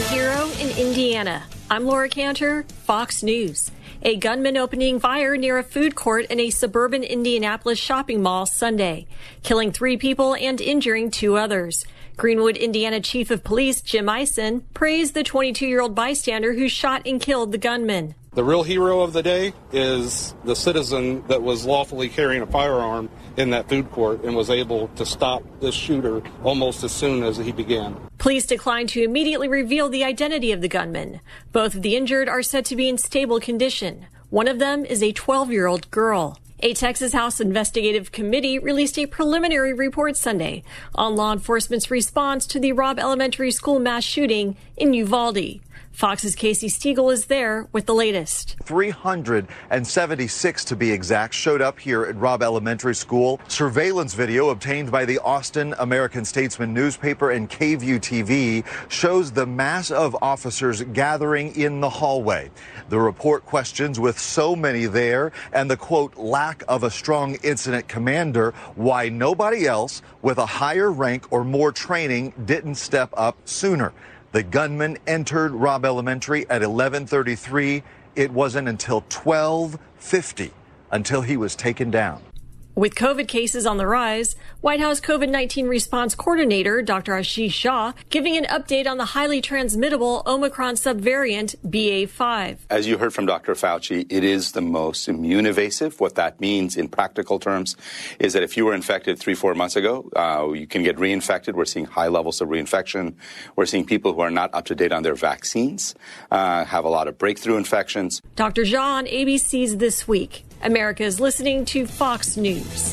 hero in Indiana. I'm Laura Cantor, Fox News. A gunman opening fire near a food court in a suburban Indianapolis shopping mall Sunday, killing 3 people and injuring 2 others. Greenwood, Indiana Chief of Police Jim Eisen praised the 22-year-old bystander who shot and killed the gunman. The real hero of the day is the citizen that was lawfully carrying a firearm in that food court and was able to stop this shooter almost as soon as he began. Police declined to immediately reveal the identity of the gunman. Both of the injured are said to be in stable condition. One of them is a 12-year-old girl. A Texas House investigative committee released a preliminary report Sunday on law enforcement's response to the Robb Elementary School mass shooting in Uvalde. Fox's Casey Stiegel is there with the latest. 376 to be exact showed up here at Robb Elementary School. Surveillance video obtained by the Austin American-Statesman newspaper and KVUE TV shows the mass of officers gathering in the hallway. The report questions, with so many there and the, quote, lack of a strong incident commander, why nobody else with a higher rank or more training didn't step up sooner. The gunman entered Robb Elementary at 11:33. It wasn't until 12:50 until he was taken down. With COVID cases on the rise, White House COVID-19 response coordinator Dr. Ashish Jha giving an update on the highly transmittable Omicron subvariant BA.5. As you heard from Dr. Fauci, it is the most immune evasive. What that means in practical terms is that if you were infected 3-4 months ago, you can get reinfected. We're seeing high levels of reinfection. We're seeing people who are not up to date on their vaccines have a lot of breakthrough infections. Dr. Jha on ABC's This Week. America is listening to Fox News.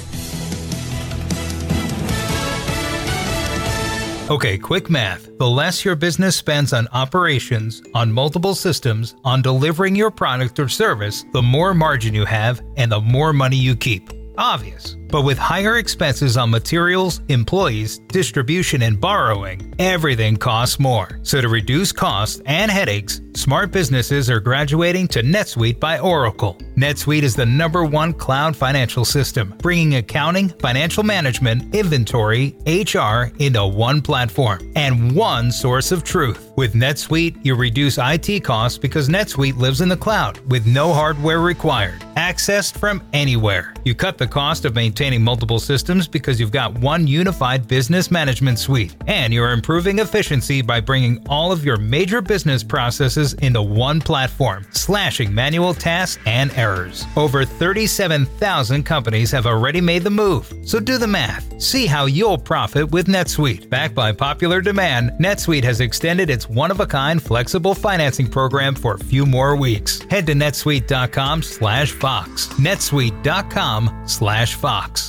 Okay, quick math. The less your business spends on operations, on multiple systems, on delivering your product or service, the more margin you have and the more money you keep. Obvious. But with higher expenses on materials, employees, distribution, and borrowing, everything costs more. So to reduce costs and headaches, smart businesses are graduating to NetSuite by Oracle. NetSuite is the #1 cloud financial system, bringing accounting, financial management, inventory, HR into one platform and one source of truth. With NetSuite, you reduce IT costs because NetSuite lives in the cloud with no hardware required, accessed from anywhere. You cut the cost of maintaining multiple systems because you've got one unified business management suite, and you're improving efficiency by bringing all of your major business processes into one platform, slashing manual tasks and errors. Over 37,000 companies have already made the move, so do the math. See how you'll profit with NetSuite. Backed by popular demand, NetSuite has extended its one-of-a-kind flexible financing program for a few more weeks. Head to netsuite.com/Fox. netsuite.com/Fox.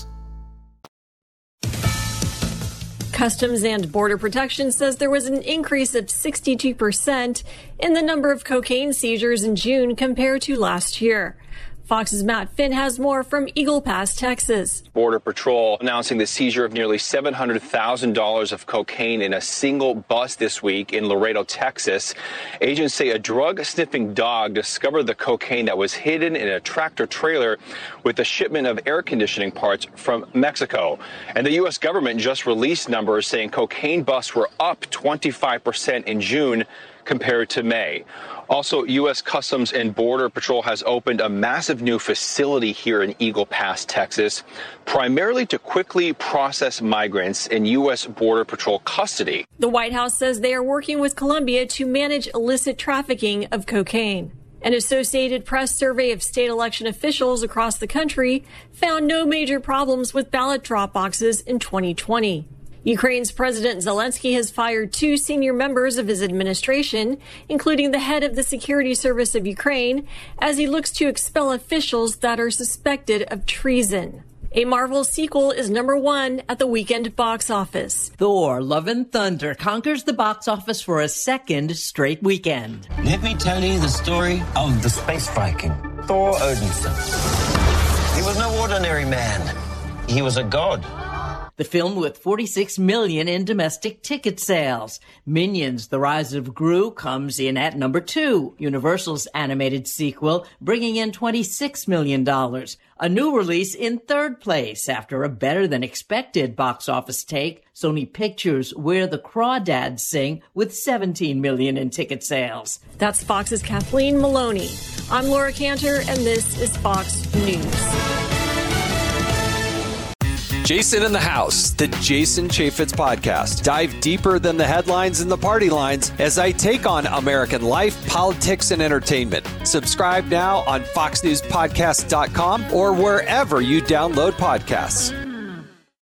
Customs and Border Protection says there was an increase of 62% in the number of cocaine seizures in June compared to last year. Fox's Matt Finn has more from Eagle Pass, Texas. Border Patrol announcing the seizure of nearly $700,000 of cocaine in a single bus this week in Laredo, Texas. Agents say a drug-sniffing dog discovered the cocaine that was hidden in a tractor trailer with a shipment of air conditioning parts from Mexico. And the U.S. government just released numbers saying cocaine busts were up 25% in June compared to May. Also, U.S. Customs and Border Patrol has opened a massive new facility here in Eagle Pass, Texas, primarily to quickly process migrants in U.S. Border Patrol custody. The White House says they are working with Colombia to manage illicit trafficking of cocaine. An Associated Press survey of state election officials across the country found no major problems with ballot drop boxes in 2020. Ukraine's President Zelensky has fired 2 senior members of his administration, including the head of the Security Service of Ukraine, as he looks to expel officials that are suspected of treason. A Marvel sequel is #1 at the weekend box office. Thor: Love and Thunder conquers the box office for a second straight weekend. Let me tell you the story of the space Viking, Thor Odinson. He was no ordinary man. He was a god. The film with 46 million in domestic ticket sales. Minions: The Rise of Gru comes in at number 2. Universal's animated sequel, bringing in $26 million. A new release in 3rd place after a better-than-expected box office take. Sony Pictures' Where the Crawdads Sing with 17 million in ticket sales. That's Fox's Kathleen Maloney. I'm Laura Cantor, and this is Fox News. Jason in the House, the Jason Chaffetz podcast. Dive deeper than the headlines and the party lines as I take on American life, politics, and entertainment. Subscribe now on FoxNewsPodcast.com or wherever you download podcasts.